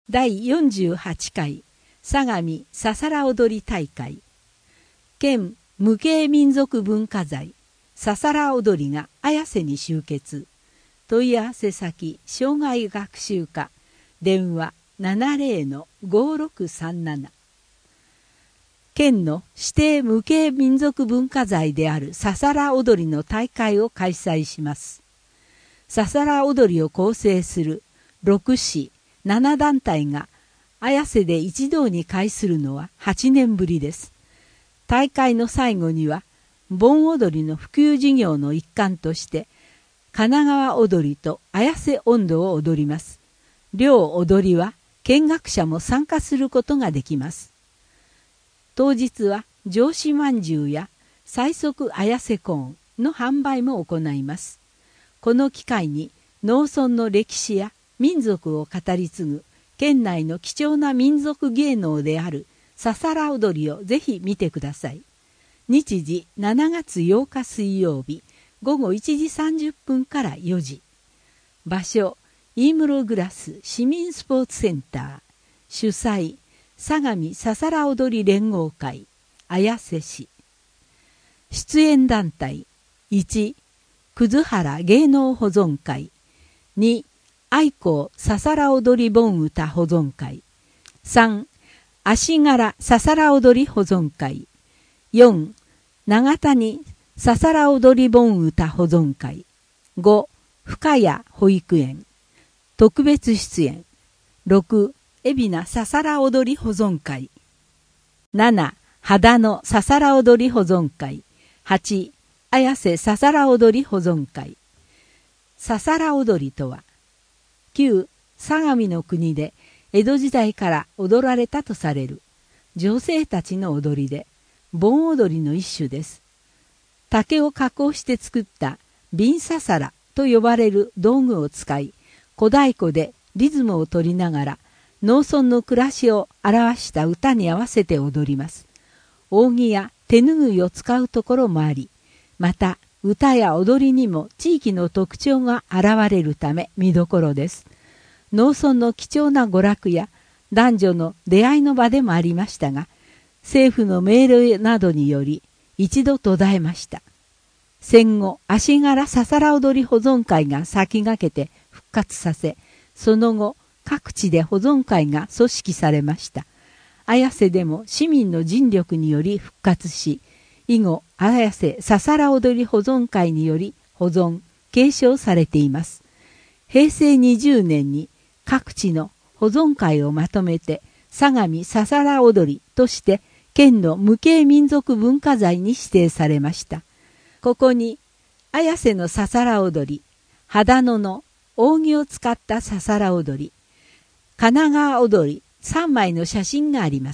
第48回相模ささら踊り大会県無形民族文化財ささら踊りが綾瀬に集結。問い合わせ先障害学習課電話 70-5637。 県の指定無形民族文化財であるささら踊りの大会を開催します。ささら踊りを構成する6市7団体が綾瀬で一堂に会するのは8年ぶりです。大会の最後には盆踊りの普及事業の一環として神奈川踊りと綾瀬音頭を踊ります。両踊りは見学者も参加することができます。当日は上子まんじゅうや最速綾瀬コーンの販売も行います。この機会に農村の歴史や民族を語り継ぐ県内の貴重な民族芸能であるささら踊りをぜひ見てください。日時7月8日水曜日午後1時30分から4時。場所イームログラス市民スポーツセンター。主催相模ささら踊り連合会綾瀬市。出演団体1葛原芸能保存会、2愛好ささら踊り盆歌保存会、3足柄ささら踊り保存会、4長谷ささら踊り盆歌保存会、5深谷保育園特別出演、6海老名ささら踊り保存会、7秦野ささら踊り保存会、8綾瀬ささら踊り保存会。ささら踊りとは旧相模の国で江戸時代から踊られたとされる女性たちの踊りで盆踊りの一種です。竹を加工して作った瓶ささらと呼ばれる道具を使い小太鼓でリズムを取りながら農村の暮らしを表した歌に合わせて踊ります。扇や手拭いを使うところもあり、また歌や踊りにも地域の特徴が現れるため見どころです。農村の貴重な娯楽や男女の出会いの場でもありましたが、政府の命令などにより一度途絶えました。戦後足柄ささら踊り保存会が先駆けて復活させ、その後各地で保存会が組織されました。綾瀬でも市民の尽力により復活し、以後綾瀬ささら踊り保存会により保存継承されています。平成20年に各地の保存会をまとめて相模ささら踊りとして県の無形民族文化財に指定されました。ここに綾瀬のささら踊り、秦野の扇を使ったささら踊り、神奈川踊り3枚の写真があります。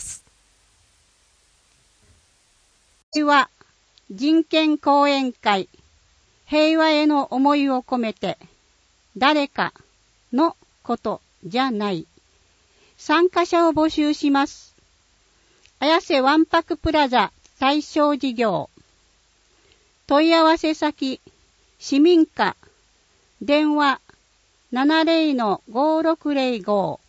は人権講演会、平和への思いを込めて誰かのことじゃない。参加者を募集します。綾瀬わんぱくプラザ対象事業。問い合わせ先市民課電話 70-5605。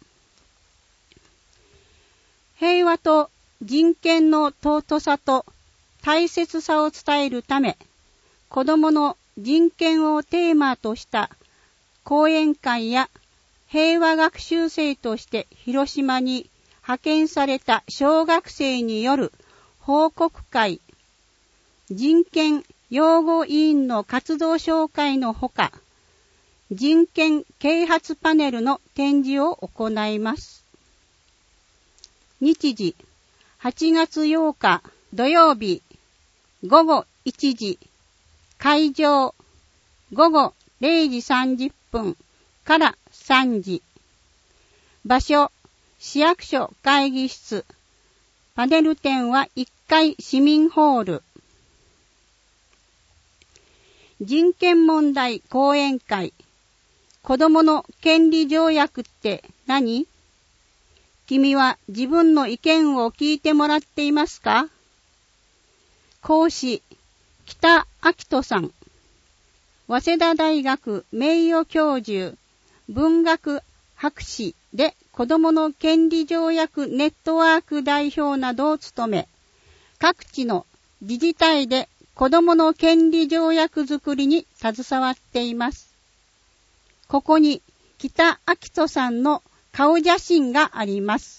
平和と人権の尊さと大切さを伝えるため、子どもの人権をテーマとした講演会や平和学習生として広島に派遣された小学生による報告会、人権擁護委員の活動紹介のほか、人権啓発パネルの展示を行います。日時8月8日土曜日午後1時、会場午後0時30分から3時。場所市役所会議室。パネル展は1階市民ホール。人権問題講演会。子どもの権利条約って何？君は自分の意見を聞いてもらっていますか？講師北明人さん、早稲田大学名誉教授文学博士で子どもの権利条約ネットワーク代表などを務め、各地の自治体で子どもの権利条約作りに携わっています。ここに北明人さんの顔写真があります。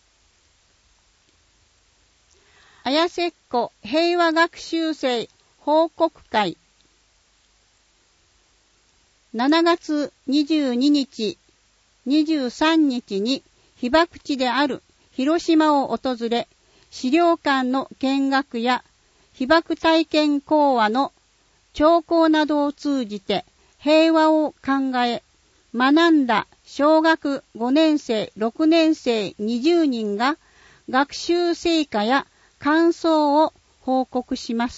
綾瀬っ子平和学習生報告会。7月22日、23日に被爆地である広島を訪れ、資料館の見学や被爆体験講話の聴講などを通じて平和を考え、学んだ小学5年生、6年生20人が学習成果や感想を報告します。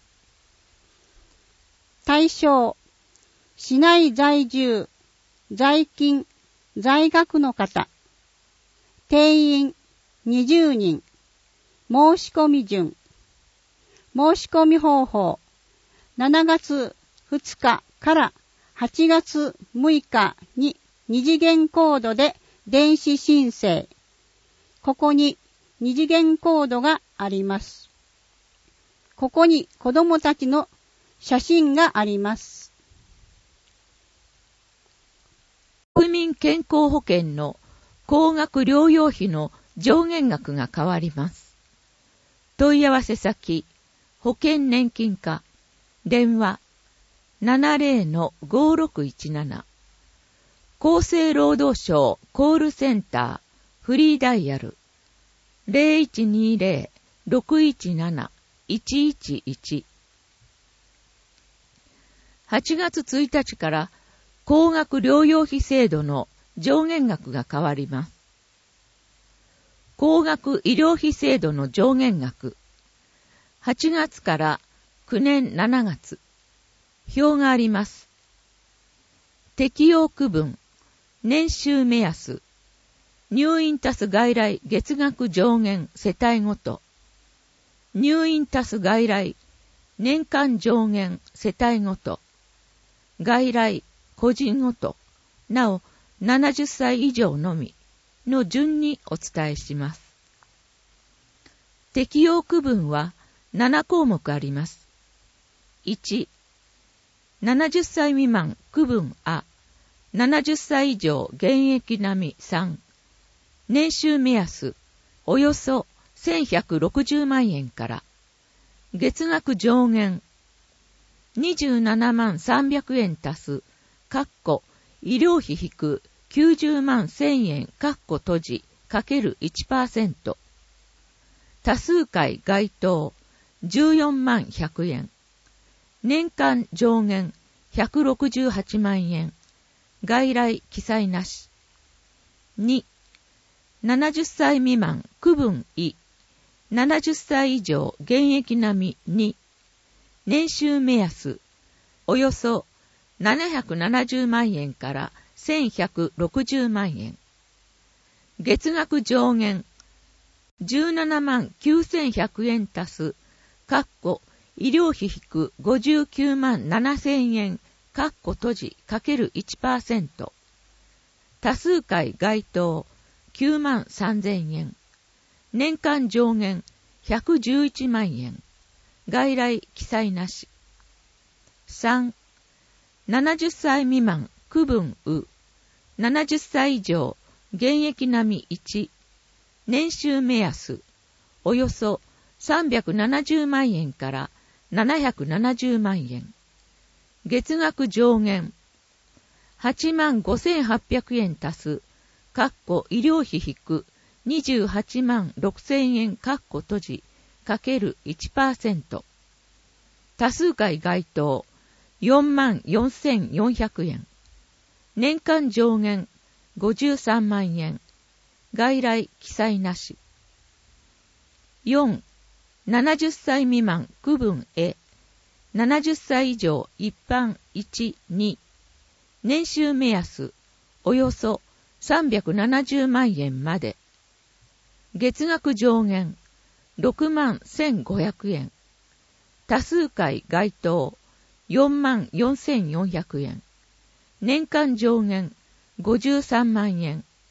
対象、市内在住、在勤、在学の方、定員20人、申し込み順、申し込み方法、7月2日から8月6日に二次元コードで電子申請。ここに二次元コードがあります。ここに子どもたちの写真があります。 国民健康保険の高額療養費の上限額が変わります。問い合わせ先、保険年金課、電話 70-5617 厚生労働省コールセンターフリーダイヤル 0120-617-111 8月1日から高額療養費制度の上限額が変わります。高額医療費制度の上限額、8月から9年7月、表があります。適用区分、年収目安、入院足す外来月額上限世帯ごと、入院足す外来年間上限世帯ごと、外来個人ごと、なお70歳以上のみの順にお伝えします。適用区分は7項目あります。1、70歳未満区分A、70歳以上現役並み3、年収目安およそ1160万円から、月額上限27万300円足す、医療費引く90万1000円閉じかける 1%、多数回該当14万100円、年間上限168万円、外来記載なし。2、70歳未満区分E、70歳以上現役並み2、年収目安およそ770万円から1160万円、月額上限17万9100円足す、医療費引く59万7000円閉じかける 1%、多数回該当9万3000円、年間上限111万円、外来記載なし。3、70歳未満区分U、70歳以上現役並み1、年収目安およそ370万円から770万円、月額上限8万5800円足す、医療費引く28万6000円閉じかける 1%、多数回該当4万4400円、年間上限53万円、外来記載なし。4、70歳未満区分A、70歳以上一般1、2、年収目安およそ370万円まで、月額上限6万1500円、多数回該当4万4400円、年間上限53万円、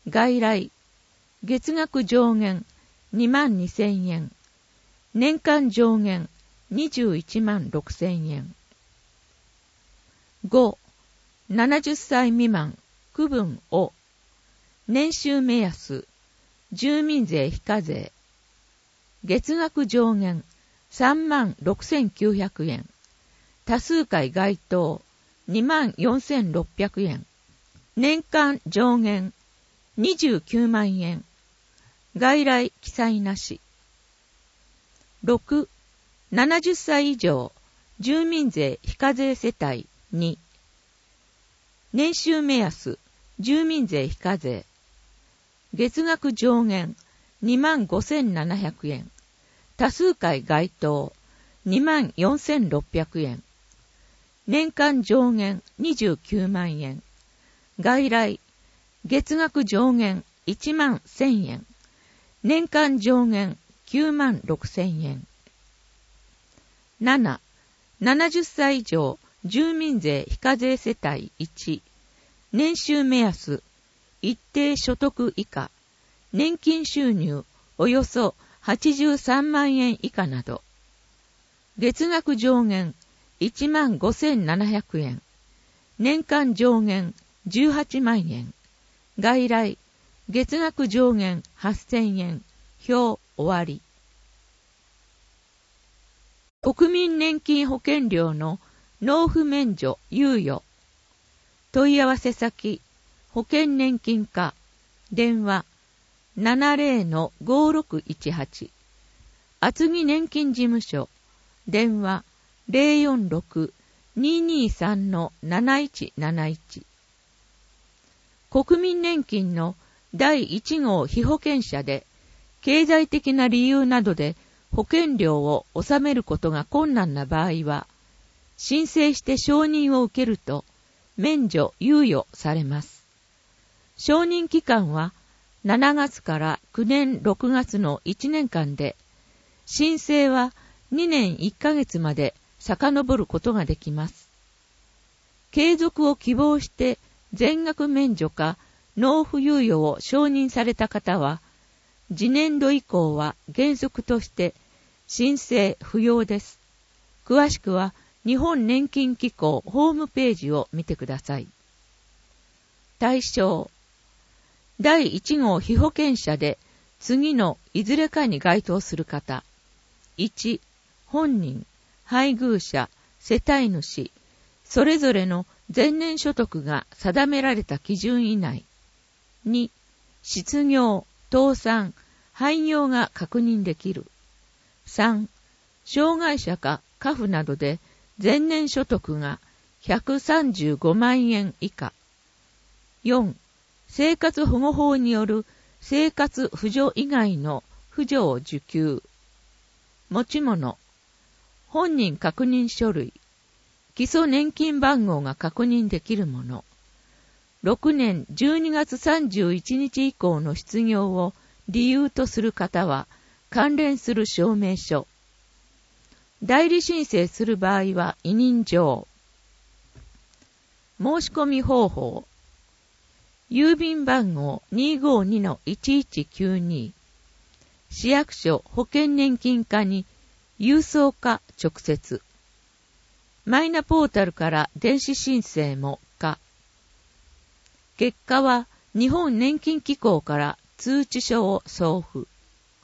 外来、月額上限22,000円。年間上限21万6,000円。5、70歳未満、区分を、年収目安、住民税非課税。月額上限36,900円。多数回該当24,600円。年間上限29万円。外来記載なし。6、70歳以上、住民税非課税世帯2。年収目安、住民税非課税。月額上限25,700円。多数回該当24,600円。年間上限29万円。外来、月額上限11,000円。年間上限96,000円。7、70歳以上、住民税非課税世帯1。年収目安、一定所得以下。年金収入、およそ83万円以下など。月額上限15,700円。年間上限18万円。外来、月額上限8,000円。表終わり。国民年金保険料の納付免除猶予。問い合わせ先、保険年金課、電話 70-5618。厚木年金事務所、電話 046-223-7171。国民年金の第1号被保険者で、経済的な理由などで保険料を納めることが困難な場合は、申請して承認を受けると、免除猶予されます。承認期間は7月から9年6月の1年間で、申請は2年1ヶ月まで遡ることができます。継続を希望して全額免除か納付猶予を承認された方は、次年度以降は原則として申請不要です。詳しくは日本年金機構ホームページを見てください。対象、第1号被保険者で次のいずれかに該当する方。1、本人、配偶者、世帯主、それぞれの前年所得が定められた基準以内。2、失業、倒産、廃業が確認できる。3、障害者か家父などで前年所得が135万円以下。4、生活保護法による生活扶助以外の扶助を受給。持ち物、本人確認書類、基礎年金番号が確認できるもの。6年12月31日以降の失業を理由とする方は関連する証明書。代理申請する場合は委任状。申し込み方法。郵便番号 252-1192。市役所保険年金課に郵送か直接。マイナポータルから電子申請も可。結果は日本年金機構から通知書を送付。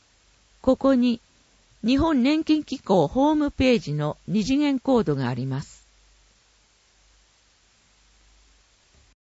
ここに日本年金機構ホームページの二次元コードがあります。